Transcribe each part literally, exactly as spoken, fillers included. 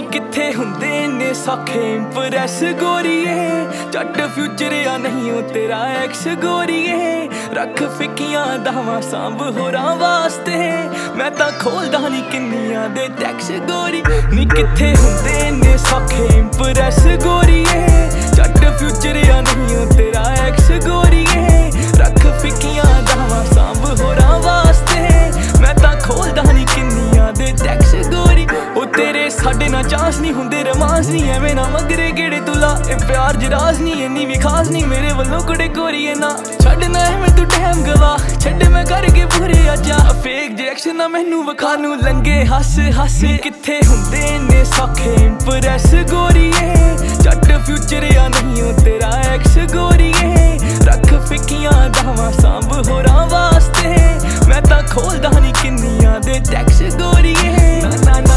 किथे हुंदे ने सौखे इंप्रेस गोरीए जट फ्यूचर या नहीं हो तेरा एक्स गोरीए रख फिकियां दावां सांभ होरां वास्ते मैं तां खोलदा नहीं किन्नियां दे टैक्स गोरी नी किथे हुंदे ने सौखे इंप्रेस गोरीए जट फ्यूचर या नहीं हो तेरा एक्स गोरीए रख फिकियां दावां सांभ होरां वास्ते मैं तां खोलदा नहीं किन्नियां दे टैक्स गोरी ओ तेरे साडे ना चांस नहीं हुंदे रोमांस नहीं एवें ना मगरे गेड़े तुला ए प्यार जराज नहीं इन्नी भी खास नहीं मेरे वल्लों कुड़े गोरीए ना छड्डना है मैं तू टैम गवा छड्ड मैं करके पूरे आजा फेक रिएक्शन ना मैनू विखा नू लंगे हस हस किथे हुंदे ने सौखे इंप्रेस गोरीए जट फ्यूचर या नहीं हो तेरा एक्स गोरीए रख फिकियां दावां सांभ होरां वास्ते मैं तां खोलदा नहीं किन्नियां दे टैक्स गोरीए ना ना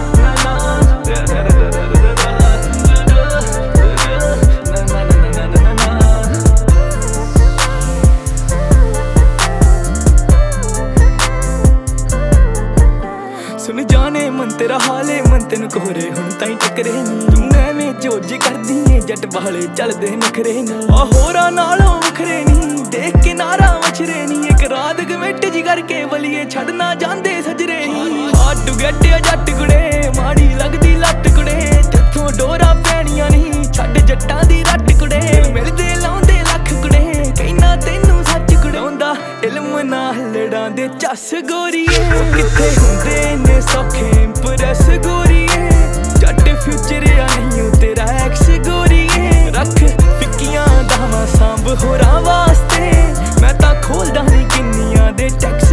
सुन जाने मन तेरा हाले मन तेन कोहरे हुण ताईं टकरे नी तू एवें जोज करदी ऐ जट वाले चलदे नखरे नी आ होरां नालों वखरे नी देख के नारा मछरे नी एक रात गवेट जी करके वलिए छड़ना जांदे सजरे नी हाडू गट्टिया जट कुड़े माड़ी लगदी लट कुड़े तेथों डोरा पैणियां नहीं छड्ड जट्टां दी रट कुड़े मिलदे लाउंदे लख कुड़े कहना तैनू सच कुड़ाउंदा इल्म नाल लड़ां दे चस गोरीए किथे हुंदे ने सौखे इंप्रेस गोरीए जट फ्यूचर या नहीं हो तेरा एक्स गोरीए रख फिकियां दावां सांभ होरां वास्ते मैं तां खोलदा नहीं किन्नियां दे टैक्स